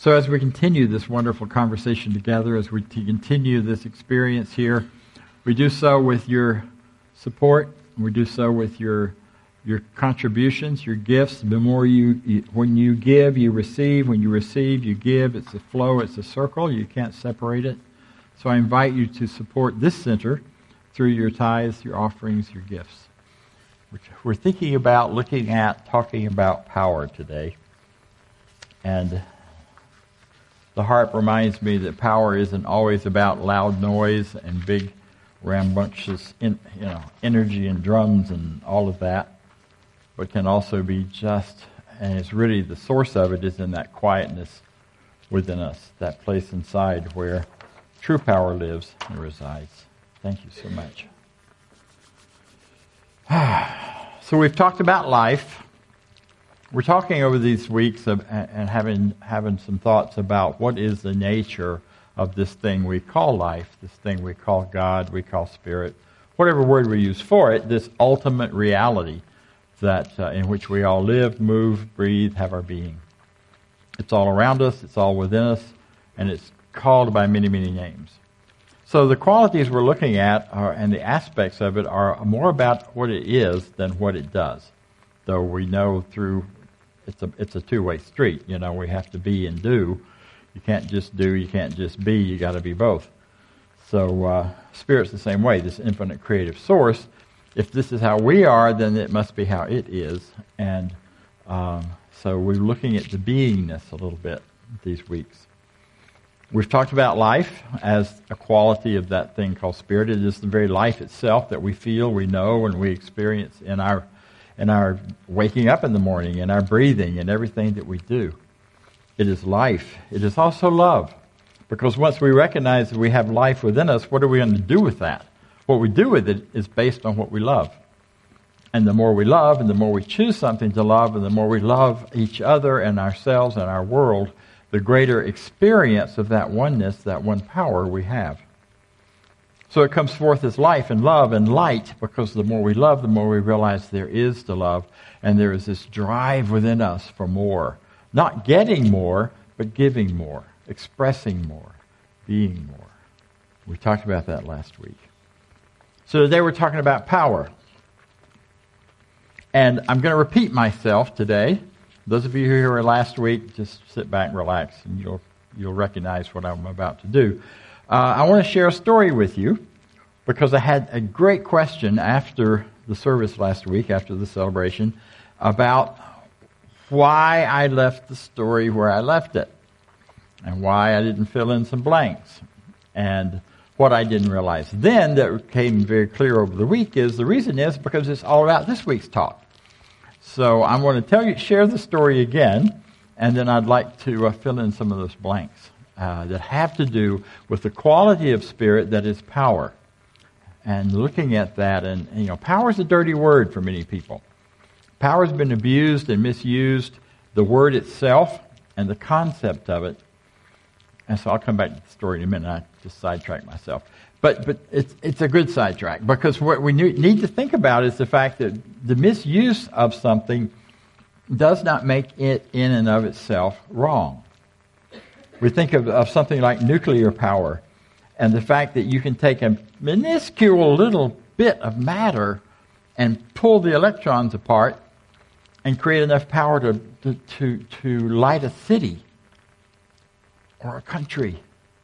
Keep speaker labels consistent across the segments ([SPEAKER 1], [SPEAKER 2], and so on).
[SPEAKER 1] So as we continue this wonderful conversation together, as we continue this experience here, we do so with your support. We do so with your contributions, your gifts. The more when you give, you receive. When you receive, you give. It's a flow. It's a circle. You can't separate it. So I invite you to support this center through your tithes, your offerings, your gifts. We're thinking about, talking about power today. And the harp reminds me that power isn't always about loud noise and big rambunctious energy and drums and all of that, but can also be and it's really the source of it is in that quietness within us, that place inside where true power lives and resides. Thank you so much. So we've talked about life. We're talking over these weeks and having some thoughts about what is the nature of this thing we call life, this thing we call God, we call spirit, whatever word we use for it, this ultimate reality that in which we all live, move, breathe, have our being. It's all around us, it's all within us, and it's called by many, many names. So the qualities we're looking at and the aspects of it are more about what it is than what it does. Though we know it's a two-way street. We have to be and do. You can't just do, you can't just be, you got to be both. So Spirit's the same way, this infinite creative source. If this is how we are, then it must be how it is. And so we're looking at the beingness a little bit these weeks. We've talked about life as a quality of that thing called spirit. It is the very life itself that we feel, we know, and we experience in our waking up in the morning, in our breathing, and everything that we do. It is life. It is also love. Because once we recognize that we have life within us, what are we going to do with that? What we do with it is based on what we love. And the more we love, and the more we choose something to love, and the more we love each other and ourselves and our world, the greater experience of that oneness, that one power we have. So it comes forth as life and love and light, because the more we love, the more we realize there is to love, and there is this drive within us for more. Not getting more, but giving more, expressing more, being more. We talked about that last week. So today we're talking about power. And I'm going to repeat myself today. Those of you who were last week, just sit back and relax, and you'll recognize what I'm about to do. I want to share a story with you, because I had a great question after the service last week, after the celebration, about why I left the story where I left it, and why I didn't fill in some blanks. And what I didn't realize then that came very clear over the week is the reason is because it's all about this week's talk. So I'm going to share the story again, and then I'd like to fill in some of those blanks that have to do with the quality of spirit that is power. And looking at that, and power is a dirty word for many people. Power has been abused and misused, the word itself and the concept of it. And so I'll come back to the story in a minute. I just sidetracked myself. But it's a good sidetrack, because what we need to think about is the fact that the misuse of something does not make it in and of itself wrong. We think of something like nuclear power, and the fact that you can take a minuscule little bit of matter and pull the electrons apart and create enough power to light a city or a country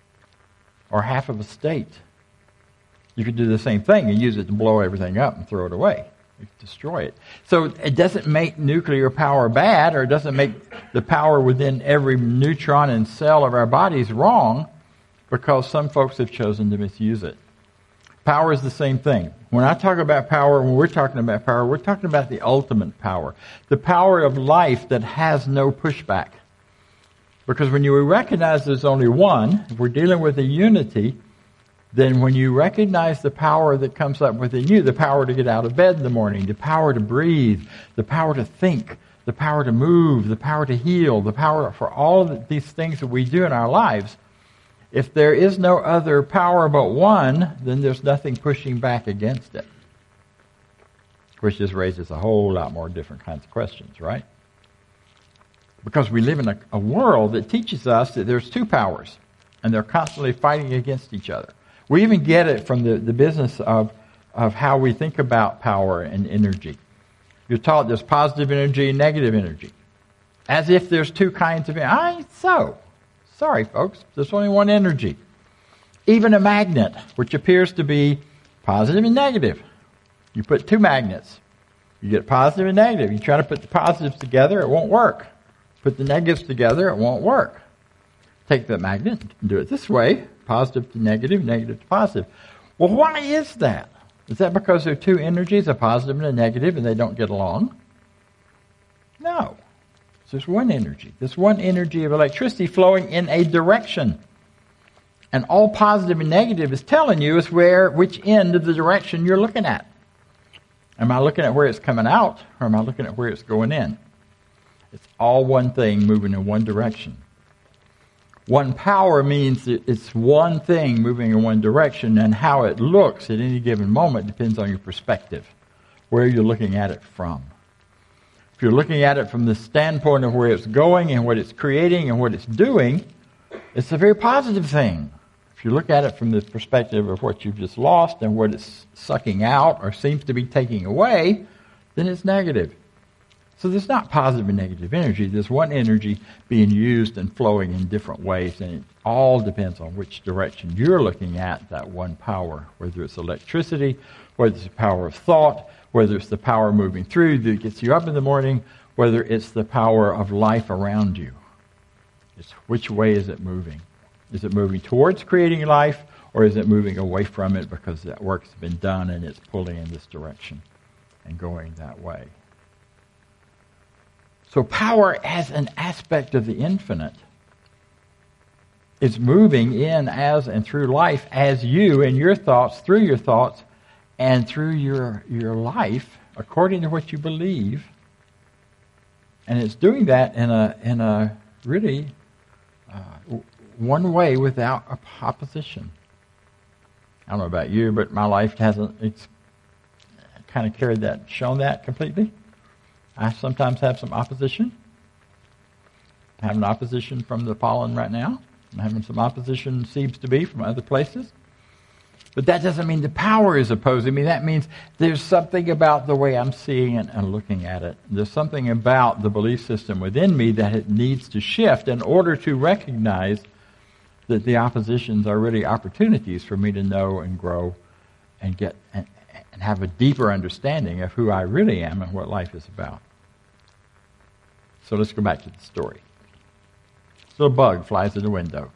[SPEAKER 1] or half of a state. You could do the same thing and use it to blow everything up and throw it away. You could destroy it. So it doesn't make nuclear power bad, or it doesn't make the power within every neutron and cell of our bodies wrong, because some folks have chosen to misuse it. Power is the same thing. When I talk about power, when we're talking about power, we're talking about the ultimate power. The power of life that has no pushback. Because when you recognize there's only one, if we're dealing with a unity, then when you recognize the power that comes up within you, the power to get out of bed in the morning, the power to breathe, the power to think, the power to move, the power to heal, the power for all of these things that we do in our lives, if there is no other power but one, then there's nothing pushing back against it. Which just raises a whole lot more different kinds of questions, right? Because we live in a world that teaches us that there's two powers, and they're constantly fighting against each other. We even get it from the business of how we think about power and energy. You're taught there's positive energy and negative energy, as if there's two kinds of energy. Sorry, folks, there's only one energy. Even a magnet, which appears to be positive and negative. You put two magnets. You get positive and negative. You try to put the positives together, it won't work. Put the negatives together, it won't work. Take the magnet and do it this way, positive to negative, negative to positive. Well, why is that? Is that because there are two energies, a positive and a negative, and they don't get along? No. There's one energy. There's one energy of electricity flowing in a direction. And all positive and negative is telling you is which end of the direction you're looking at. Am I looking at where it's coming out, or am I looking at where it's going in? It's all one thing moving in one direction. One power means that it's one thing moving in one direction, and how it looks at any given moment depends on your perspective, where you're looking at it from. If you're looking at it from the standpoint of where it's going and what it's creating and what it's doing, it's a very positive thing. If you look at it from the perspective of what you've just lost and what it's sucking out or seems to be taking away, then it's negative. So there's not positive and negative energy. There's one energy being used and flowing in different ways, and it all depends on which direction you're looking at that one power, whether it's electricity, whether it's the power of thought, whether it's the power moving through that gets you up in the morning, whether it's the power of life around you. It's which way is it moving? Is it moving towards creating life, or is it moving away from it because that work's been done and it's pulling in this direction and going that way? So power as an aspect of the infinite is moving in as and through life as you and your thoughts, through your thoughts, and through your life according to what you believe. And it's doing that in a really one way without opposition. I don't know about you, but my life it's kind of shown that completely. I sometimes have some opposition. I'm having opposition from the pollen right now. I'm having some opposition, seems to be, from other places. But that doesn't mean the power is opposing me. That means there's something about the way I'm seeing it and looking at it. There's something about the belief system within me that it needs to shift in order to recognize that the oppositions are really opportunities for me to know and grow and get and have a deeper understanding of who I really am and what life is about. So let's go back to the story. So a bug flies in the window.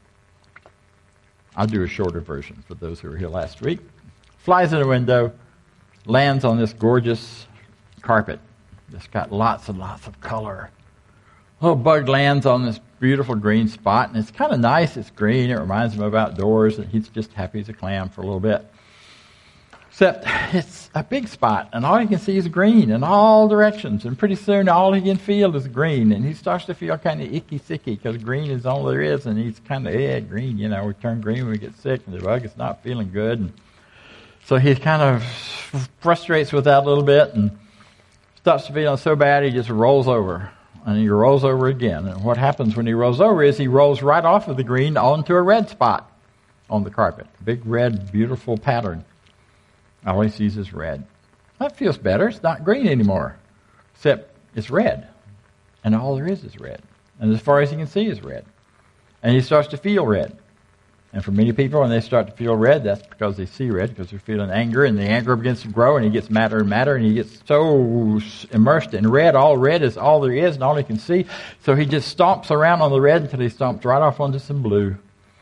[SPEAKER 1] I'll do a shorter version for those who were here last week. Flies in the window, lands on this gorgeous carpet that's got lots and lots of color. Little bug lands on this beautiful green spot, and it's kind of nice. It's green. It reminds him of outdoors, and he's just happy as a clam for a little bit. Except it's a big spot, and all he can see is green in all directions. And pretty soon, all he can feel is green, and he starts to feel kind of icky-sicky because green is all there is, and he's kind of, green, we turn green when we get sick, and the bug is not feeling good. And so he kind of frustrates with that a little bit and starts to feel so bad he just rolls over. And he rolls over again. And what happens when he rolls over is he rolls right off of the green onto a red spot on the carpet. Big red, beautiful pattern. All he sees is red. That feels better. It's not green anymore. Except it's red. And all there is red. And as far as he can see is red. And he starts to feel red. And for many people, when they start to feel red, that's because they see red, because they're feeling anger, and the anger begins to grow, and he gets madder and madder, and he gets so immersed in red. All red is all there is, and all he can see. So he just stomps around on the red until he stomps right off onto some blue.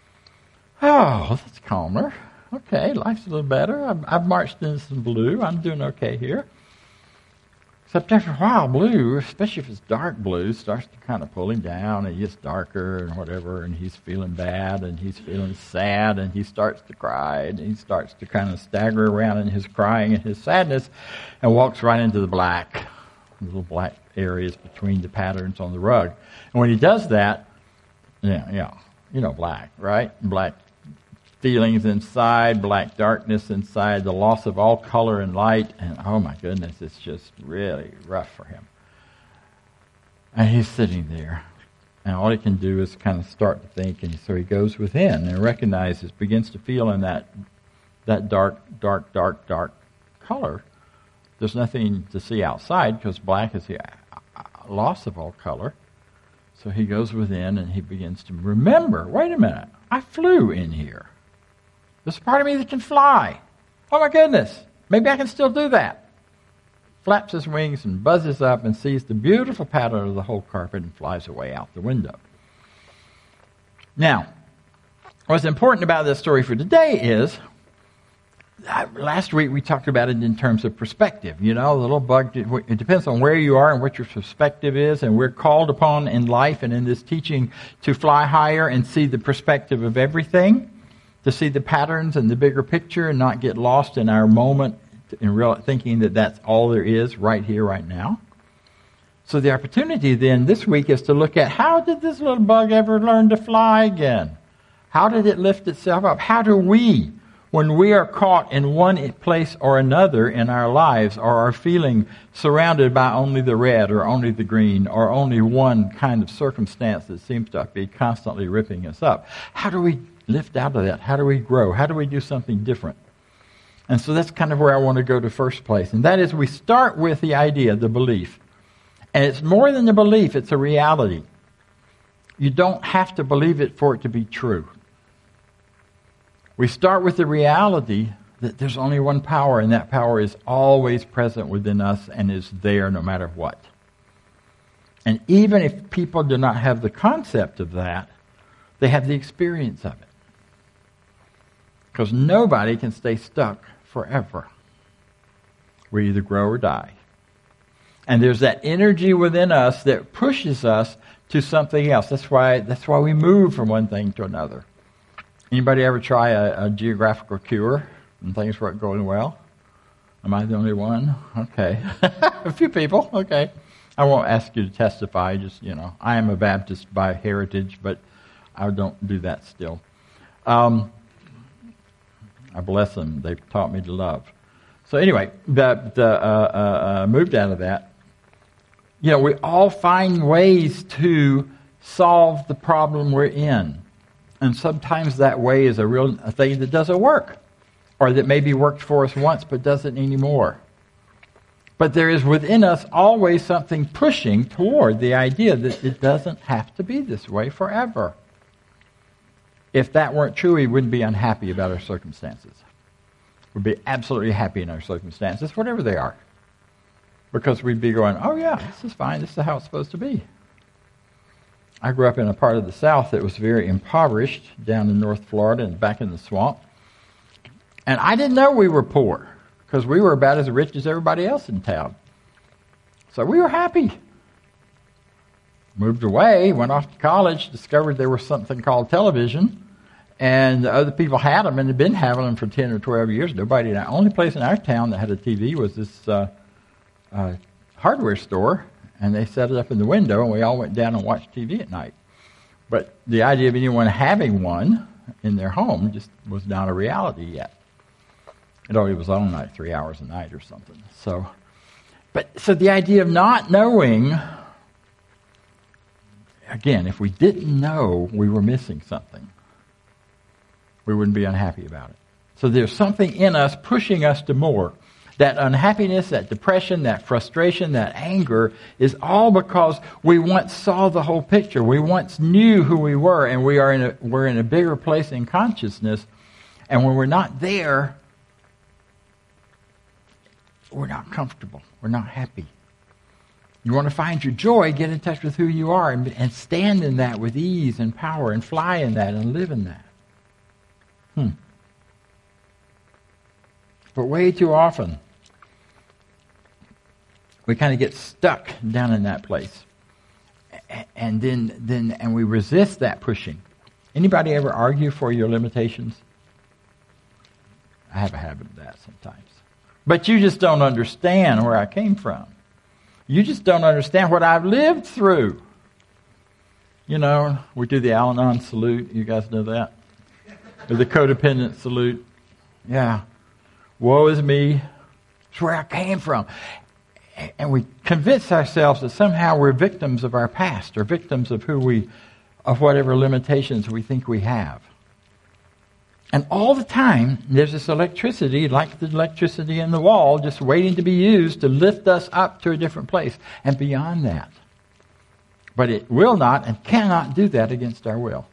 [SPEAKER 1] Oh, that's calmer. Okay, life's a little better. I've marched into some blue. I'm doing okay here. Except after a while, blue, especially if it's dark blue, starts to kind of pull him down, and he gets darker and whatever, and he's feeling bad, and he's feeling sad, and he starts to cry, and he starts to kind of stagger around in his crying and his sadness, and walks right into the black, little black areas between the patterns on the rug. And when he does that, black, right? Black feelings inside, black darkness inside, the loss of all color and light, and oh my goodness, it's just really rough for him. And he's sitting there And all he can do is kind of start to think, and so he goes within and recognizes, begins to feel in that dark color. There's nothing to see outside because black is the loss of all color. So he goes within and he begins to remember, wait a minute, I flew in here. There's a part of me that can fly. Oh my goodness, maybe I can still do that. Flaps his wings and buzzes up and sees the beautiful pattern of the whole carpet and flies away out the window. Now, what's important about this story for today is, last week we talked about it in terms of perspective. You know, the little bug, it depends on where you are and what your perspective is, and we're called upon in life and in this teaching to fly higher and see the perspective of everything, to see the patterns and the bigger picture and not get lost in our moment in real thinking that that's all there is right here, right now. So the opportunity then this week is to look at, how did this little bug ever learn to fly again? How did it lift itself up? How do we, when we are caught in one place or another in our lives, or are feeling surrounded by only the red or only the green or only one kind of circumstance that seems to be constantly ripping us up, how do we lift out of that? How do we grow? How do we do something different? And so that's kind of where I want to go to first place. And that is, we start with the idea, the belief. And it's more than a belief, it's a reality. You don't have to believe it for it to be true. We start with the reality that there's only one power, and that power is always present within us and is there no matter what. And even if people do not have the concept of that, they have the experience of it. Because nobody can stay stuck forever. We either grow or die. And there's that energy within us that pushes us to something else. That's why we move from one thing to another. Anybody ever try a geographical cure and things weren't going well? Am I the only one? Okay. A few people. Okay. I won't ask you to testify. Just, I am a Baptist by heritage, but I don't do that still. I bless them. They've taught me to love. So anyway, moved out of that. We all find ways to solve the problem we're in. And sometimes that way is a thing that doesn't work. Or that maybe worked for us once but doesn't anymore. But there is within us always something pushing toward the idea that it doesn't have to be this way forever. If that weren't true, we wouldn't be unhappy about our circumstances. We'd be absolutely happy in our circumstances, whatever they are. Because we'd be going, oh yeah, this is fine, this is how it's supposed to be. I grew up in a part of the South that was very impoverished, down in North Florida and back in the swamp. And I didn't know we were poor, because we were about as rich as everybody else in town. So we were happy. Moved away, went off to college, discovered there was something called television, and other people had them and had been having them for 10 or 12 years. Nobody. The only place in our town that had a TV was this hardware store, and they set it up in the window, and we all went down and watched TV at night. But the idea of anyone having one in their home just was not a reality yet. It only was on like 3 hours a night or something. So the idea of not knowing. Again, if we didn't know we were missing something, we wouldn't be unhappy about it. So there's something in us pushing us to more. That unhappiness, that depression, that frustration, that anger is all because we once saw the whole picture. We once knew who we were, and we're in a bigger place in consciousness. And when we're not there, we're not comfortable. We're not happy. You want to find your joy, get in touch with who you are and stand in that with ease and power and fly in that and live in that. But way too often, we kind of get stuck down in that place. And then we resist that pushing. Anybody ever argue for your limitations? I have a habit of that sometimes. But you just don't understand where I came from. You just don't understand what I've lived through. We do the Al-Anon salute. You guys know that? Or the codependent salute. Yeah. Woe is me. It's where I came from. and we convince ourselves that somehow we're victims of our past or victims of of whatever limitations we think we have. And all the time, there's this electricity, like the electricity in the wall, just waiting to be used to lift us up to a different place and beyond that. But it will not and cannot do that against our will.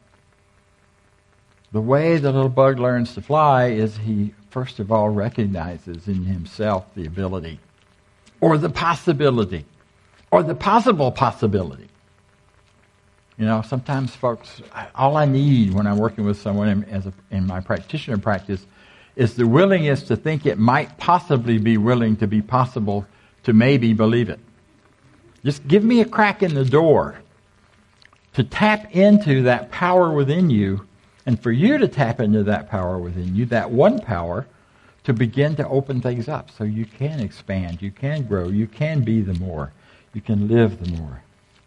[SPEAKER 1] The way the little bug learns to fly is he, first of all, recognizes in himself the ability, or the possibility, or the possible possibility. You know, sometimes folks, all I need when I'm working with someone in my practitioner practice is the willingness to think it might possibly be willing to be possible to maybe believe it. Just give me a crack in the door to tap into that power within you, and for you to tap into that power within you, that one power, to begin to open things up so you can expand, you can grow, you can be the more, you can live the more.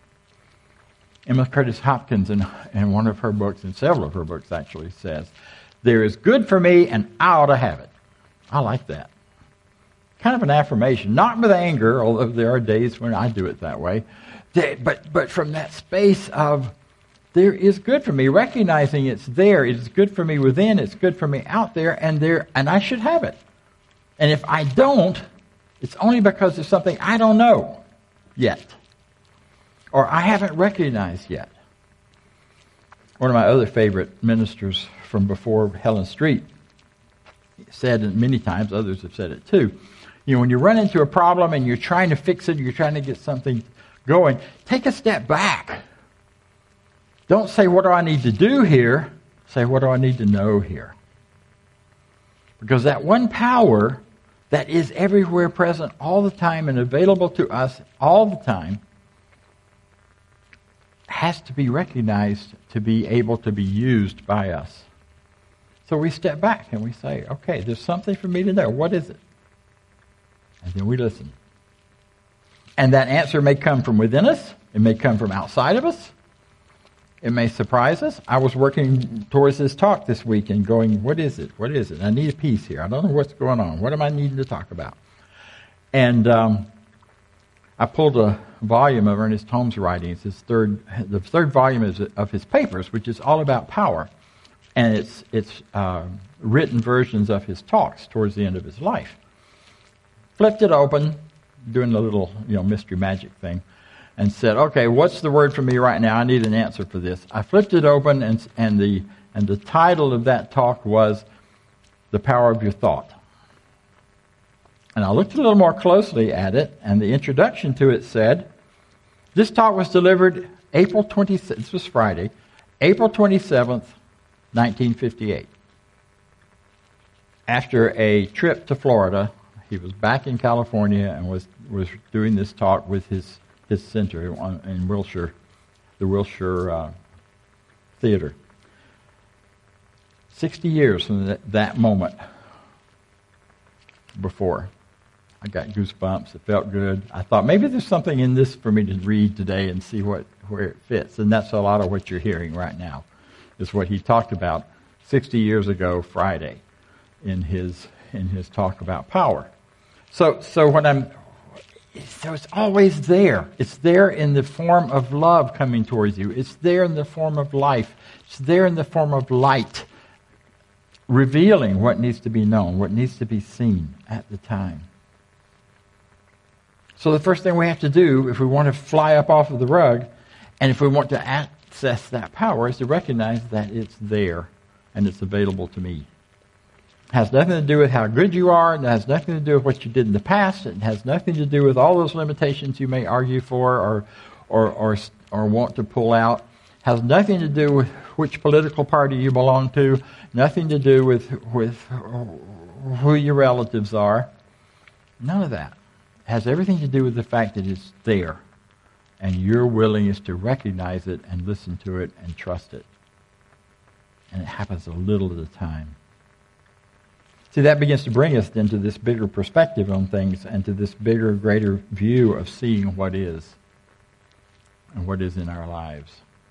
[SPEAKER 1] Emma Curtis Hopkins, in one of her books, in several of her books actually, says, "There is good for me and I ought to have it." I like that. Kind of an affirmation, not with anger, although there are days when I do it that way, but from that space of, there is good for me, recognizing it's there, it's good for me within, it's good for me out there, and I should have it. And if I don't, it's only because there's something I don't know yet, or I haven't recognized yet. One of my other favorite ministers from before Helen Street said, and many times others have said it too, you know, when you run into a problem and you're trying to fix it, you're trying to get something going, take a step back. Don't say, what do I need to do here? Say, what do I need to know here? Because that one power that is everywhere present all the time and available to us all the time has to be recognized to be able to be used by us. So we step back and we say, okay, there's something for me to know. What is it? And then we listen. And that answer may come from within us. It may come from outside of us. It may surprise us. I was working towards this talk this week and going, what is it? What is it? I need a piece here. I don't know what's going on. What am I needing to talk about? And I pulled a volume of Ernest Holmes' writings, the third volume of his papers, which is all about power. And it's written versions of his talks towards the end of his life. Flipped it open, doing the little mystery magic thing, and said, okay, what's the word for me right now? I need an answer for this. I flipped it open, and the title of that talk was The Power of Your Thought. And I looked a little more closely at it, and the introduction to it said, this talk was delivered April 27th, this was Friday, April 27th, 1958. After a trip to Florida, he was back in California and was doing this talk with his center in Wilshire, the Wilshire Theater. 60 years from that moment before. I got goosebumps. It felt good. I thought maybe there's something in this for me to read today and see where it fits. And that's a lot of what you're hearing right now, is what he talked about 60 years ago Friday in his talk about power. So it's always there. It's there in the form of love coming towards you. It's there in the form of life. It's there in the form of light, revealing what needs to be known, what needs to be seen at the time. So the first thing we have to do, if we want to fly up off of the rug, and if we want to access that power, is to recognize that it's there and it's available to me. It has nothing to do with how good you are. It has nothing to do with what you did in the past. It has nothing to do with all those limitations you may argue for or want to pull out. It has nothing to do with which political party you belong to. Nothing to do with who your relatives are. None of that. It has everything to do with the fact that it's there, and your willingness to recognize it and listen to it and trust it. And it happens a little at a time. See, that begins to bring us into this bigger perspective on things and to this bigger, greater view of seeing what is and what is in our lives.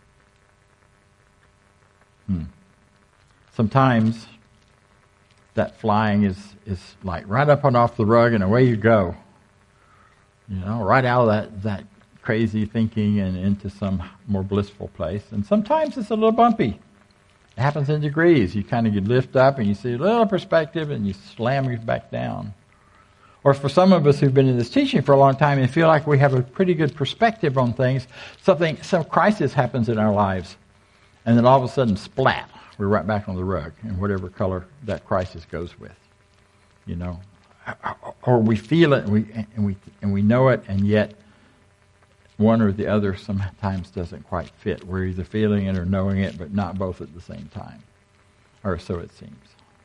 [SPEAKER 1] Sometimes that flying is like right up and off the rug and away you go. right out of that crazy thinking and into some more blissful place. And sometimes it's a little bumpy. It happens in degrees. You kind of lift up and you see a little perspective and you slam you back down. Or for some of us who've been in this teaching for a long time and feel like we have a pretty good perspective on things, some crisis happens in our lives. And then all of a sudden, splat, we're right back on the rug in whatever color that crisis goes with. Or we feel it and we know it, and yet one or the other sometimes doesn't quite fit. We're either feeling it or knowing it, but not both at the same time, or so it seems.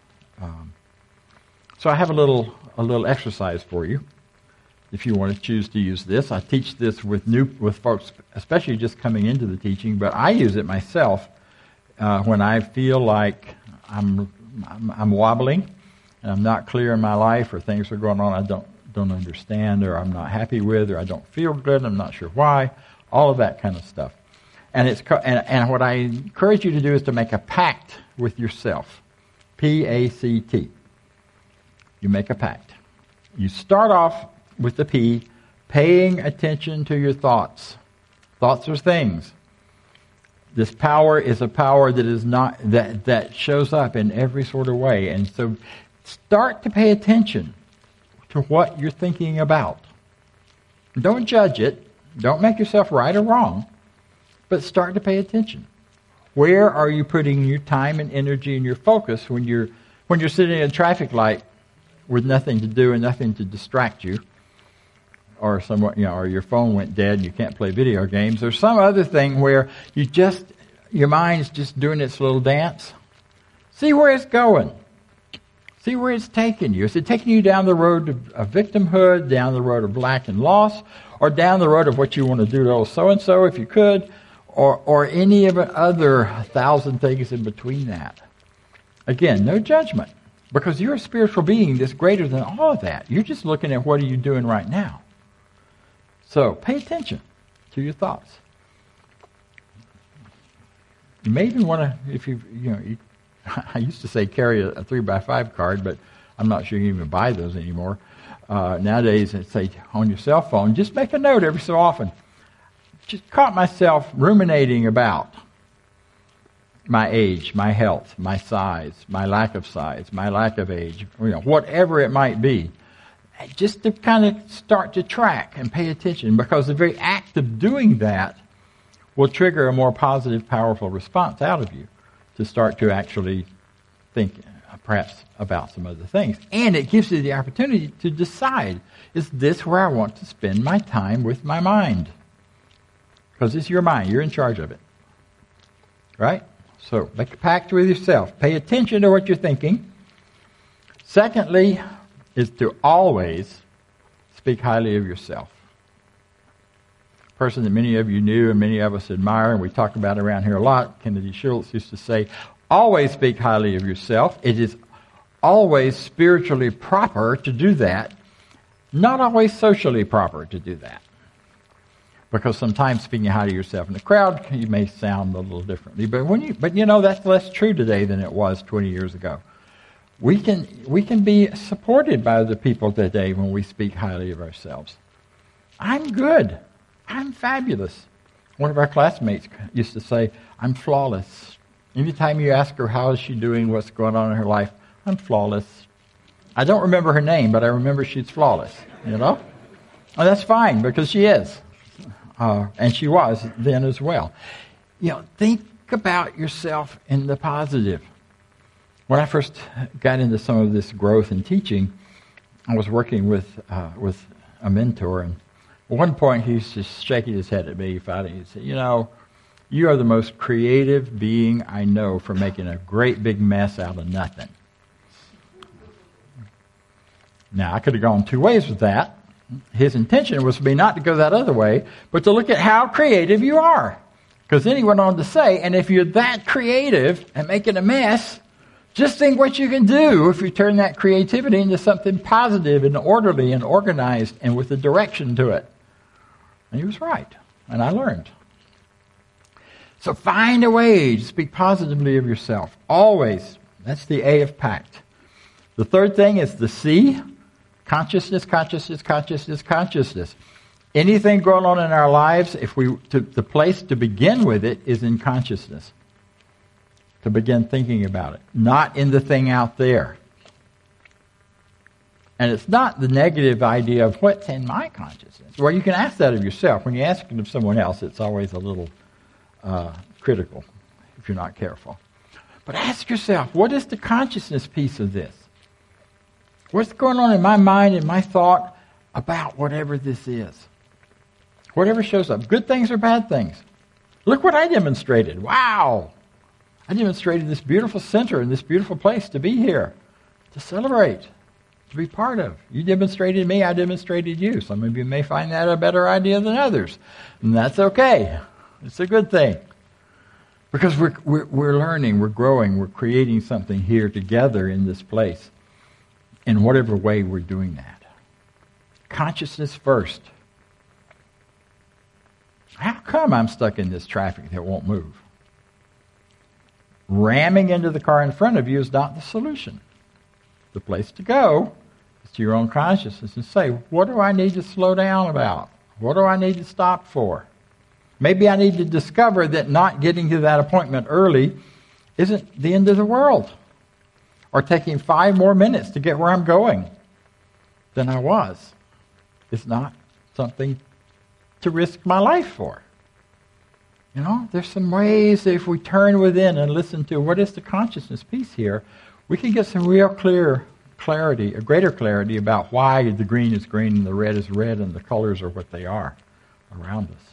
[SPEAKER 1] So I have a little exercise for you, if you want to choose to use this. I teach this with folks, especially just coming into the teaching, but I use it myself when I feel like I'm wobbling and I'm not clear in my life, or things are going on I don't understand, or I'm not happy with, or I don't feel good, I'm not sure why, all of that kind of stuff. And what I encourage you to do is to make a pact with yourself. P-A-C-T. You make a pact. You start off with the P, paying attention to your thoughts. Thoughts are things. This power is a power that is not that shows up in every sort of way. And so start to pay attention to what you're thinking about. Don't judge it. Don't make yourself right or wrong. But start to pay attention. Where are you putting your time and energy and your focus when you're sitting at a traffic light with nothing to do and nothing to distract you, or or your phone went dead and you can't play video games, or some other thing where your mind's just doing its little dance? See where it's going. See where it's taking you. Is it taking you down the road of victimhood, down the road of lack and loss, or down the road of what you want to do to old so-and-so if you could, or any of the other 1,000 things in between that? Again, no judgment, because you're a spiritual being that's greater than all of that. You're just looking at what are you doing right now. So pay attention to your thoughts. You may even want to, I used to say carry a 3x5 card, but I'm not sure you can even buy those anymore. Nowadays, it's say on your cell phone, just make a note every so often. Just caught myself ruminating about my age, my health, my size, my lack of age, whatever it might be. Just to kind of start to track and pay attention, because the very act of doing that will trigger a more positive, powerful response out of you to start to actually think perhaps about some other things. And it gives you the opportunity to decide, is this where I want to spend my time with my mind? Because it's your mind. You're in charge of it. Right? So make a pact with yourself. Pay attention to what you're thinking. Secondly, is to always speak highly of yourself. A person that many of you knew and many of us admire, and we talk about around here a lot, Kennedy Schultz used to say, always speak highly of yourself. It is always spiritually proper to do that, not always socially proper to do that. Because sometimes speaking highly of yourself in the crowd, you may sound a little differently. But that's less true today than it was 20 years ago. We can be supported by other people today when we speak highly of ourselves. I'm good. I'm fabulous. One of our classmates used to say, I'm flawless. Anytime you ask her how is she doing, what's going on in her life, I'm flawless. I don't remember her name, but I remember she's flawless, And that's fine, because she is. And she was then as well. Think about yourself in the positive. When I first got into some of this growth and teaching, I was working with a mentor, and at one point he's just shaking his head at me, finally. He said, you are the most creative being I know for making a great big mess out of nothing. Now, I could have gone two ways with that. His intention was for me not to go that other way, but to look at how creative you are. Because then he went on to say, and if you're that creative and making a mess, just think what you can do if you turn that creativity into something positive and orderly and organized and with a direction to it. And he was right, and I learned. So find a way to speak positively of yourself. Always. That's the A of pact. The third thing is the C, Consciousness, consciousness, consciousness, consciousness. Anything going on in our lives, the place to begin with it is in consciousness. To begin thinking about it, not in the thing out there. And it's not the negative idea of what's in my consciousness. Well, you can ask that of yourself. When you ask it of someone else, it's always a little critical if you're not careful. But ask yourself, what is the consciousness piece of this? What's going on in my mind and my thought about whatever this is? Whatever shows up, good things or bad things. Look what I demonstrated. Wow! I demonstrated this beautiful center and this beautiful place to be here, to celebrate, to be part of. You demonstrated me, I demonstrated you. Some of you may find that a better idea than others, and that's okay. It's a good thing. Because we're learning, we're growing, we're creating something here together in this place, in whatever way we're doing that. Consciousness first. How come I'm stuck in this traffic that won't move? Ramming into the car in front of you is not the solution. The place to go is to your own consciousness and say, what do I need to slow down about? What do I need to stop for? Maybe I need to discover that not getting to that appointment early isn't the end of the world. Or taking 5 more minutes to get where I'm going than I was. It's not something to risk my life for. You know, there's some ways that if we turn within and listen to what is the consciousness piece here, we can get some real clarity, a greater clarity about why the green is green and the red is red and the colors are what they are around us.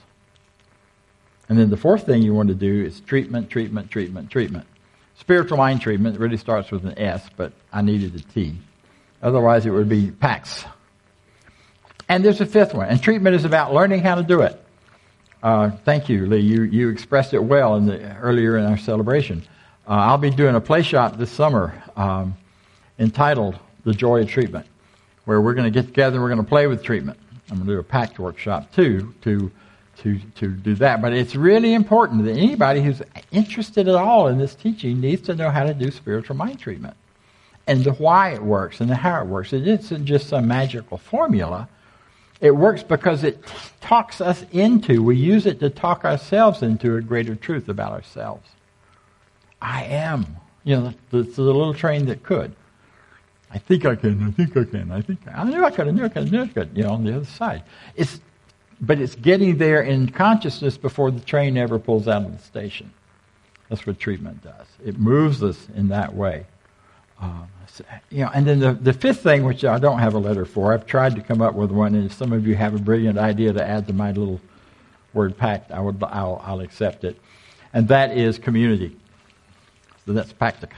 [SPEAKER 1] And then the fourth thing you want to do is treatment, treatment, treatment, treatment. Spiritual mind treatment really starts with an S, but I needed a T. Otherwise it would be PAX. And there's a fifth one. And treatment is about learning how to do it. Thank you, Lee. You expressed it well earlier in our celebration. I'll be doing a play shop this summer entitled The Joy of Treatment, where we're going to get together and we're going to play with treatment. I'm going to do a PACT workshop too to do that. But it's really important that anybody who's interested at all in this teaching needs to know how to do spiritual mind treatment and the why it works and the how it works. It isn't just some magical formula. It works because it talks us into, we use it to talk ourselves into a greater truth about ourselves. I am. You know, it's the little train that could. I think I can, I think I can, I knew I could, I knew I could, I knew I could, you know, on the other side. But it's getting there in consciousness before the train ever pulls out of the station. That's what treatment does. It moves us in that way. And then the fifth thing, which I don't have a letter for, I've tried to come up with one, and if some of you have a brilliant idea to add to my little word pact, I'll accept it. And that is community. So that's practica.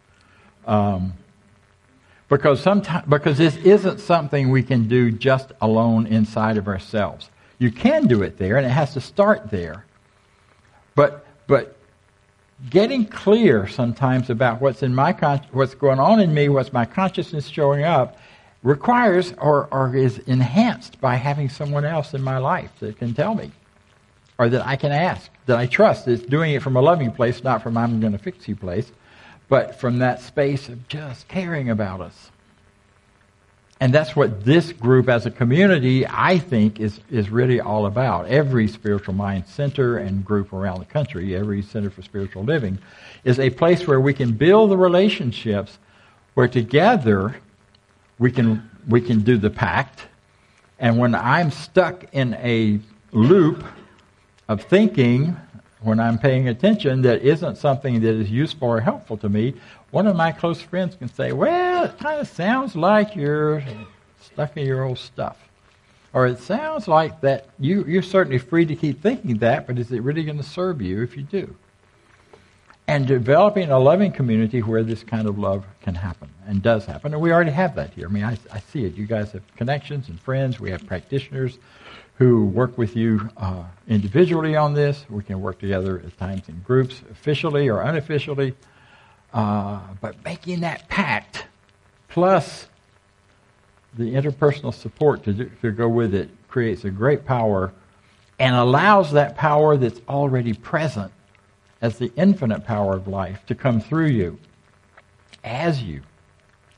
[SPEAKER 1] Because this isn't something we can do just alone inside of ourselves. You can do it there, and it has to start there. But getting clear sometimes about what's in what's going on in me, what's my consciousness showing up, requires or is enhanced by having someone else in my life that can tell me, or that I can ask, that I trust is doing it from a loving place, not from I'm going to fix you place, but from that space of just caring about us. And that's what this group as a community, I think, is really all about. Every spiritual mind center and group around the country, every Center for Spiritual Living, is a place where we can build the relationships where together we can do the pact. And when I'm stuck in a loop of thinking, when I'm paying attention that isn't something that is useful or helpful to me, one of my close friends can say, well, it kind of sounds like you're stuck in your old stuff. Or it sounds like that you're certainly free to keep thinking that, but is it really going to serve you if you do? And developing a loving community where this kind of love can happen and does happen. And we already have that here. I mean, I see it. You guys have connections and friends. We have practitioners who work with you individually on this. We can work together at times in groups, officially or unofficially. But making that pact, plus the interpersonal support to go with it, creates a great power and allows that power that's already present as the infinite power of life to come through you, as you,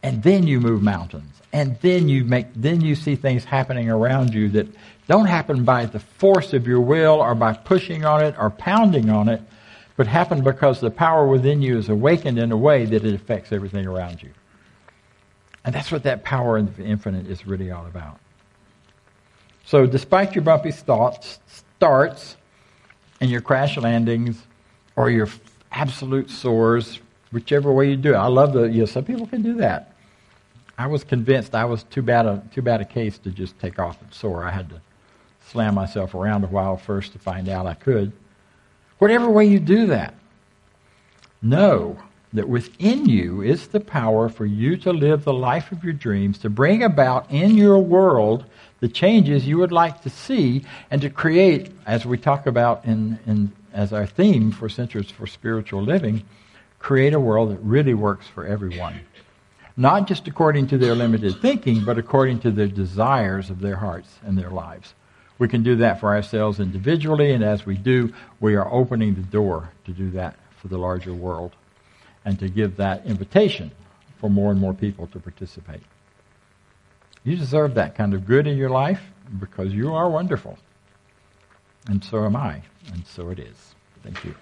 [SPEAKER 1] And then you move mountains. And then you see things happening around you that don't happen by the force of your will or by pushing on it or pounding on it, but happen because the power within you is awakened in a way that it affects everything around you. And that's what that power of the infinite is really all about. So despite your bumpy starts and your crash landings or your absolute soars, whichever way you do it. I love some people can do that. I was convinced I was too bad a case to just take off and soar. I had to slam myself around a while first to find out I could. Whatever way you do that, know that within you is the power for you to live the life of your dreams, to bring about in your world the changes you would like to see, and to create, as we talk about as our theme for Centers for Spiritual Living, create a world that really works for everyone. Not just according to their limited thinking, but according to the desires of their hearts and their lives. We can do that for ourselves individually, and as we do, we are opening the door to do that for the larger world and to give that invitation for more and more people to participate. You deserve that kind of good in your life because you are wonderful. And so am I, and so it is. Thank you.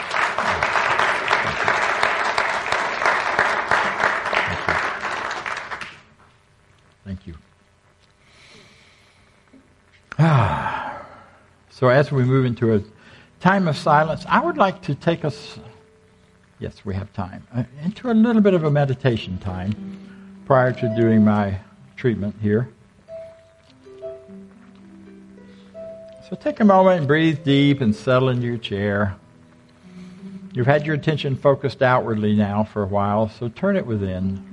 [SPEAKER 1] Thank you. So as we move into a time of silence, I would like to take us, yes, we have time, into a little bit of a meditation time prior to doing my treatment here. So take a moment and breathe deep and settle into your chair. You've had your attention focused outwardly now for a while, so turn it within.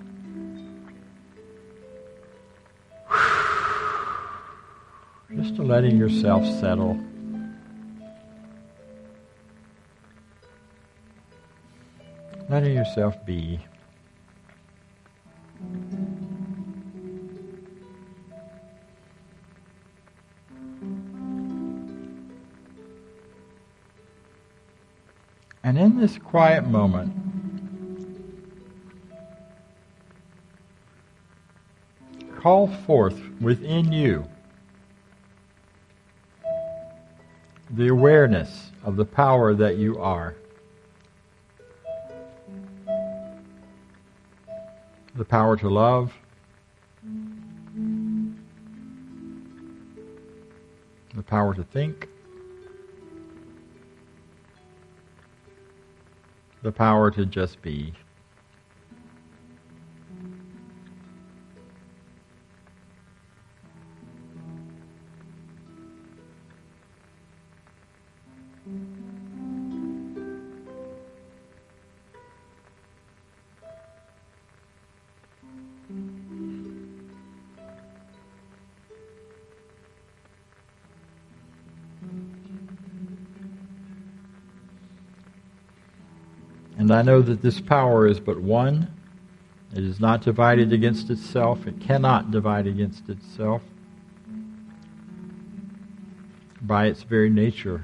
[SPEAKER 1] Just to letting yourself settle. Letting yourself be. And in this quiet moment, call forth within you the awareness of the power that you are. The power to love, the power to think, the power to just be. And I know that this power is but one. It is not divided against itself. It cannot divide against itself by its very nature.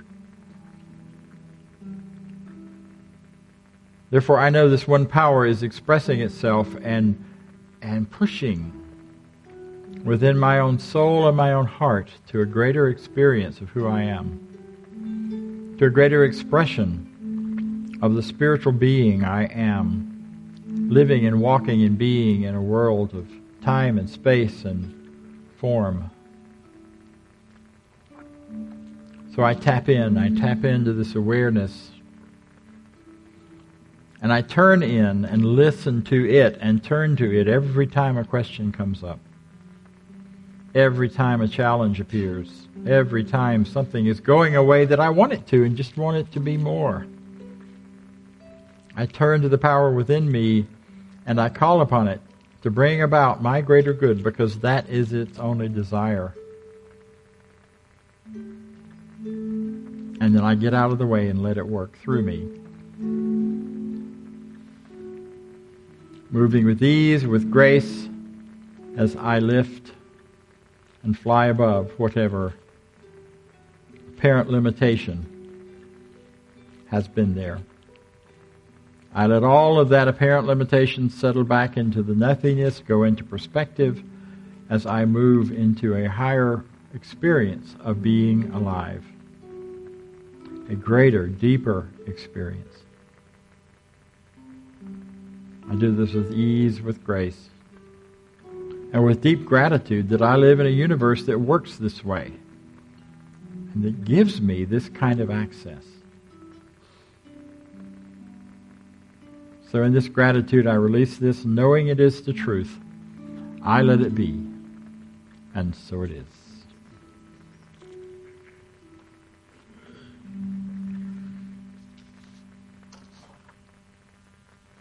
[SPEAKER 1] Therefore, I know this one power is expressing itself and pushing within my own soul and my own heart to a greater experience of who I am, to a greater expression of the spiritual being I am, living and walking and being in a world of time and space and form. So I tap into this awareness, and I turn in and listen to it and turn to it every time a question comes up, every time a challenge appears, every time something is going a way that I want it to and just want it to be more. I turn to the power within me and I call upon it to bring about my greater good because that is its only desire. And then I get out of the way and let it work through me. Moving with ease, with grace, as I lift and fly above whatever apparent limitation has been there. I let all of that apparent limitation settle back into the nothingness, go into perspective as I move into a higher experience of being alive. A greater, deeper experience. I do this with ease, with grace, and with deep gratitude that I live in a universe that works this way and that gives me this kind of access. So in this gratitude, I release this, knowing it is the truth. I let it be, and so it is.